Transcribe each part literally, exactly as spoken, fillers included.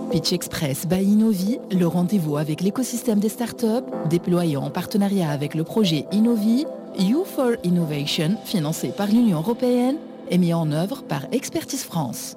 Pitch Express by Innovi, le rendez-vous avec l'écosystème des startups, déployé en partenariat avec le projet Innovi, You for Innovation, financé par l'Union européenne et mis en œuvre par Expertise France.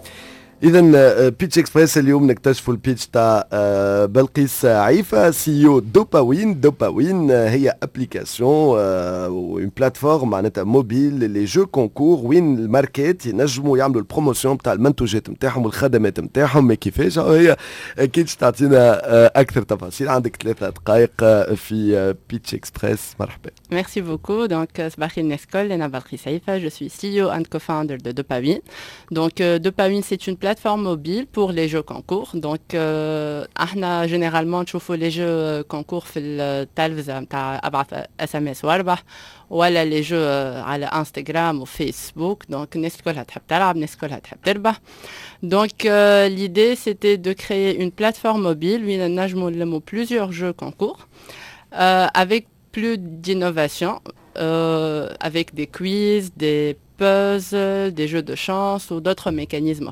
إذا بيتش إكسبريس اليوم نكتشفوا البيتش تاع بلقيس عيفة سيو دوباوين. دوباوين هي ابليكاسيون وين بلاتفورم معناتها موبيل لي جو كونكور وين الماركات ينجموا يعملوا البروموسيون تاع المنتوجات نتاعهم والخدمات نتاعهم. ما كيفاش هي اكيد تعطينا اكثر تفاصيل. عندك ثلاثة دقائق في بيتش إكسبريس. مرحبا. Merci beaucoup. Donc, Sbahir Neskol, Lena Balqis Aifa, je suis C E O and co-founder de Dopawin. Donc, euh, Dopawin, c'est une plateforme mobile pour les jeux concours. Donc, euh, احنا généralement نشوفوا les jeux concours في التلفزة نتاع ابعث اس ام اس واربح ولا les jeux على انستغرام وفيسبوك. Donc, الناس كلها تحب تلعب، الناس كلها تحب تربح. Donc, euh, l'idée, c'était de créer une plateforme mobile où nous نجموا plusieurs jeux concours euh, avec plus d'innovation, euh, avec des quiz, des puzzles, des jeux de chance ou d'autres mécanismes.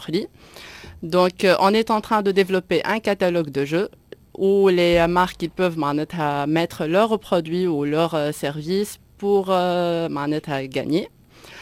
Donc, euh, on est en train de développer un catalogue de jeux où les marques ils peuvent mettre leurs produits ou leurs euh, services pour euh, gagner.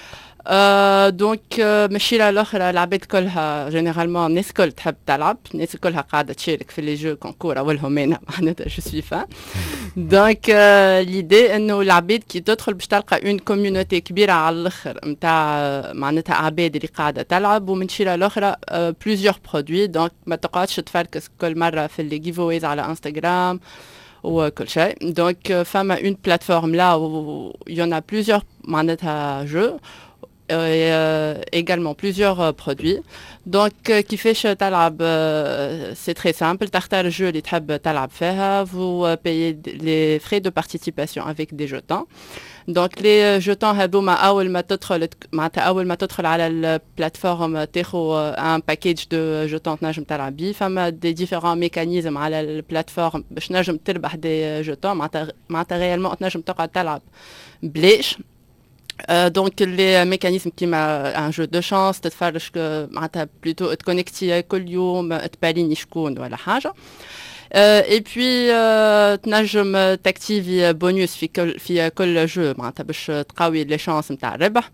Euh, donc ماشي لا الاخرى العباد كلها جينيرالمون الناس الكل تحب تلعب، الناس كلها قاعده تشارك في لي جو كونكور اولهم انا معناتها جو سوي فان. دونك ليدي انه العباد كي تدخل باش تلقى اون كوميونيتي كبيره على الاخر نتاع معناتها عباد اللي قاعده تلعب ومن شي الاخرى بلوزيور برودوي. دونك ما تقعدش تفركس كل مره في اللي جيفويز على انستغرام وكل شيء. دونك فما اون بلاتفورم لا il y en a plusieurs معناتها جو et euh, également plusieurs euh, produits. Donc euh, qui fait que talab euh, c'est très simple, تختار le jeu اللي تحب تلعب فيها, vous euh, payez les frais de participation avec des jetons. Donc les jetons هذوما اول ما تدخل معناتها اول ما تدخل على البلاتفورم تاخذ un package de jetons تنجم تلعب بيه. فما des différents mécanismes على البلاتفورم باش نجم تربح des jetons معناتها معناتها réellement تنجم تقعد تلعب بلاش. Euh, donc les mécanismes qui m'a un jeu de chance تتفرج معناتها plutôt تكونكتي كل يوم تباليني شكون ولا حاجه. euh, et puis euh, تنجم تاكتيفي بونوس في كل في كل جو معناتها باش تقوي لي شانس نتاع الربح.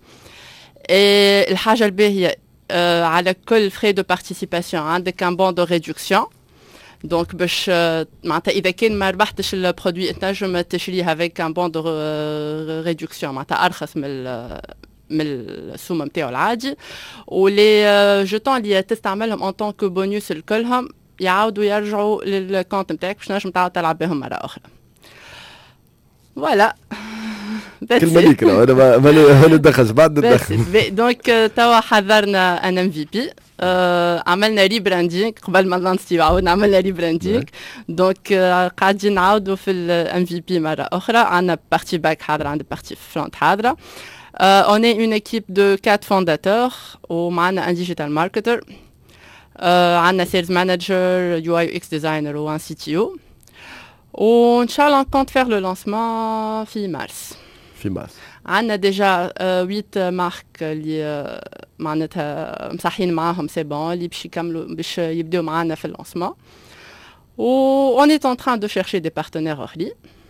et الحاجه الباهيه euh, على كل frais de participation عندك un bon de réduction. Donc باش معناتها اذا كان ما ربحتش البرودوي تنجم تشريه avec un bon de réduction معناتها ارخص من من السوم نتاعو العادي. ولي جيتون اللي تستعملهم ان طونك بونوس الكلهم يعاودوا يرجعوا للكونت نتاعك باش تنجم تعاود تلعب بهم مره اخرى. فوالا كلمه ليك انا ما ندخلش بعد ندخل. دونك توا حضرنا ان ام في بي. آه عملنا ريبراندينغ قبل ما نلانسي عاودنا عملنا ريبراندينغ. دونك آه قاعدين نعاودوا في الام في بي مره اخرى. عندنا بارتي باك حاضره، عندنا بارتي فرونت حاضره. آه on est une équipe de quatre fondateurs ومعنا un digital marketer. آه عندنا sales manager, U I U X designer و un C T O. وان شاء الله on compte faire le lancement في مارس. في مارس. عندنا ديجا huit مارك اللي معناتها مصحين معاهم سي بون اللي باش يكملوا باش يبداو معانا في اللانسمون. و on est en train de chercher des partenaires اخرين.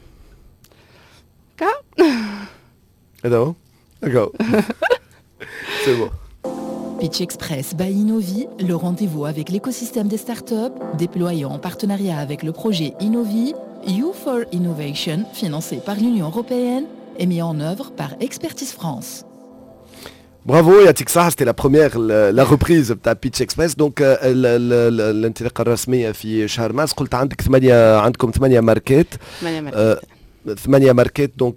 كا هذا هو d'accord c'est bon. Pitch Express by Innovi, le rendez-vous avec l'écosystème des startups, déployé en partenariat avec le projet Innovi, You for Innovation, financé par l'Union européenne et mis en œuvre par Expertise France. Bravo, يعطيك الصحة. C'était la première la reprise بتاع Pitch Express. Donc الانطلاقة الرسمية في شهر مارس. قلت عندك ثمانية عندكم ثمانية ماركات. ثمانية ماركات. ثمانية ماركات. دونك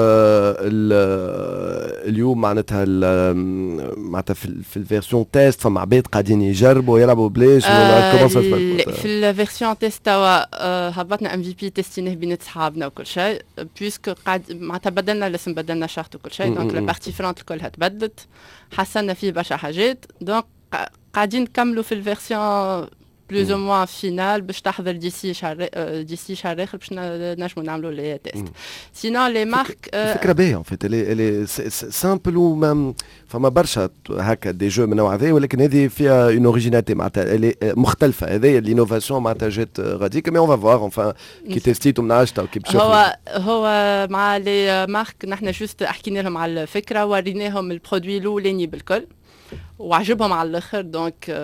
اليوم معناتها معناتها في الفيرسيون تيست فما عباد قاعدين يجربوا يلعبوا بلاش. في الفيرسيون تيست توا هبطنا ام في بي تيستينه بين صحابنا وكل شيء بويسك قاعد معناتها بدلنا الاسم بدلنا شارت وكل شيء. دونك البارتي فرونت كلها تبدلت، حسنا فيه برشا حاجات. دونك قاعدين نكملوا في الفيرسيون بلوز او موان فينال باش تحضر ديسي شهر ديسي شهر اخر باش نجموا نعملوا لي تيست. سينون لي مارك فكره باهيه ان فيت اللي سامبل وما فما برشا هكا دي جو من النوع هذا ولكن هذه فيها اون اوريجيناليتي معناتها اللي مختلفه هذه الانوفاسيون معناتها جات غاديك مي اون فا فوار انفان كي تيستيتو من عشرة وكي باش هو هو مع لي مارك نحن جوست حكينا لهم على الفكره وريناهم البرودوي الاولاني بالكل وعجبهم على الاخر دونك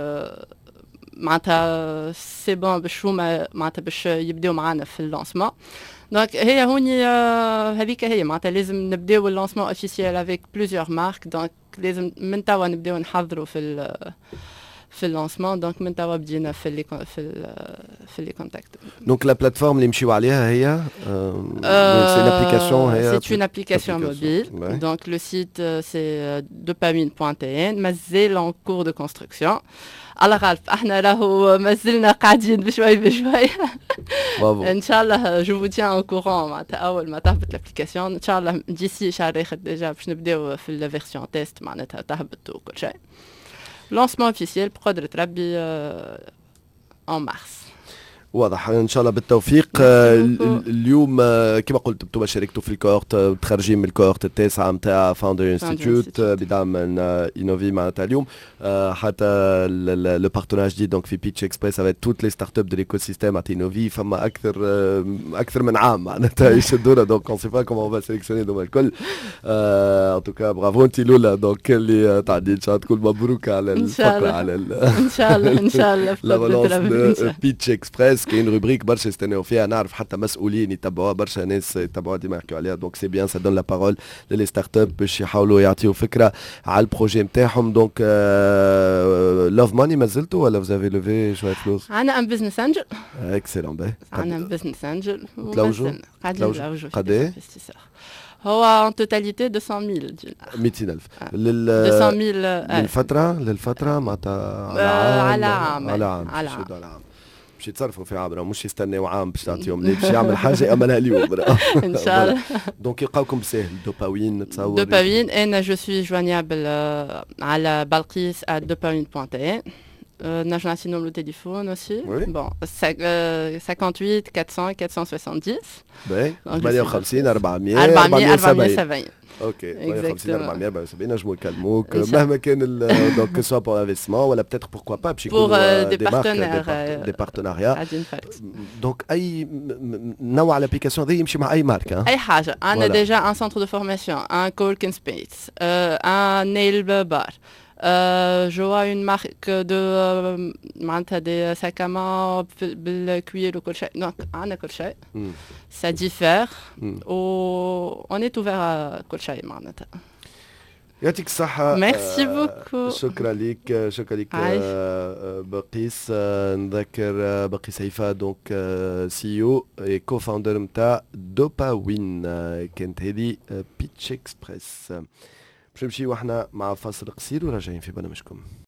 معناتها سي بون باش هما معناتها باش يبداو معنا في اللونسمون. دونك هي هوني هذيك هي معناتها لازم نبداو اللونسمون اوفيسيال افيك بلوزيور مارك دونك لازم من توا نبداو نحضروا في ال في اللونسمون دونك من توا بدينا في اللي في ال في لي كونتاكت. دونك لا بلاتفورم اللي نمشيو عليها هي سي لابليكاسيون هي سي اون ابليكاسيون موبيل دونك لو سيت سي دوبامين بوان تي ان مازال ان كور دو كونستركسيون. الله غالب احنا راهو مازلنا قاعدين بشوي بشوي ان شاء الله جو فو تيان او كورون معناتها اول ما تهبط لابليكاسيون ان شاء الله ديسي شهر اخر ديجا باش نبداو في الفيرسيون تيست معناتها تهبط وكل شيء. لونسمون اوفيسيال بقدرة ربي ان مارس. واضح ان شاء الله بالتوفيق. اليوم كما قلت انتم شاركتوا في الكورت متخرجين من الكورت التاسعه نتاع فاوندر انستيتيوت بدعم من انوفي معناتها اليوم حتى لو بارتناج جديد دونك في بيتش اكسبريس افيك توت لي ستارت اب دو ليكوسيستيم تاع انوفي فما اكثر اكثر من عام معناتها يشدونا دونك اون سي با كومون اون فا سيليكسيوني دوما الكل. ان توكا برافو انت لولا دونك اللي تعدي ان شاء الله تكون مبروك على الفقره على ان شاء الله ان شاء الله لا ريلونس بيتش اكسبريس كاين روبريك برشا يستناو فيها نعرف حتى مسؤولين يتبعوها برشا ناس يتبعوها ديما يحكيو عليها دونك سي بيان سا دون لا بارول للي ستارت اب باش يحاولوا يعطيو فكره على البروجي نتاعهم. دونك لوف ماني مازلتوا ولا فوزافي لوفي شويه فلوس؟ عندنا ان بزنس انجل اكسلون باهي عندنا ان بزنس انجل تلوجوا قاعدين نلوجوا قد ايه؟ هو ان توتاليتي مئتين ألف دينار مئتين ألف لل مئتين ألف للفتره للفتره معناتها على عام على عام على عام على عام باش يتصرفوا في عام مش يستناو عام باش تعطيهم ليه باش يعمل حاجه يعملها اليوم ان شاء الله. دونك يلقاوكم ساهل دوباوين نتصور دوباوين انا جو سوي جوانيابل على بلقيس دوباوين بوان تي ان نجم نعطيهم لو تليفون اوسي بون ثمانية وثمانين أربعمية أربعمية باهي ثمانية وخمسين أربعمية أربعمية وسبعين اوكي ثمانية وخمسين أربعمية أربعة وسبعين نجموا يكلموك مهما كان دونك سوا بور انفستمون ولا بتاتر بوركوا با باش يكونوا دي بارتنير دي بارتناريا. دونك اي نوع الابليكاسيون هذه يمشي مع اي ماركه اي حاجه. عندنا ديجا ان سنتر دو فورماسيون ان كوركن سبيس ان نيل بار je vois une marque de معناتها des sacs à main بالكوير وكل شيء دونك عندنا كل شيء ça diffère و on est ouvert à كل شيء معناتها. يعطيك الصحة. ميرسي بوكو. شكرا ليك شكرا ليك بقيس. نذكر بقيس هيفا دونك سي او اي كو فاوندر نتاع دوباوين كانت هذه بيتش اكسبريس. باش نمشيو احنا مع فاصل قصير وراجعين في برنامجكم.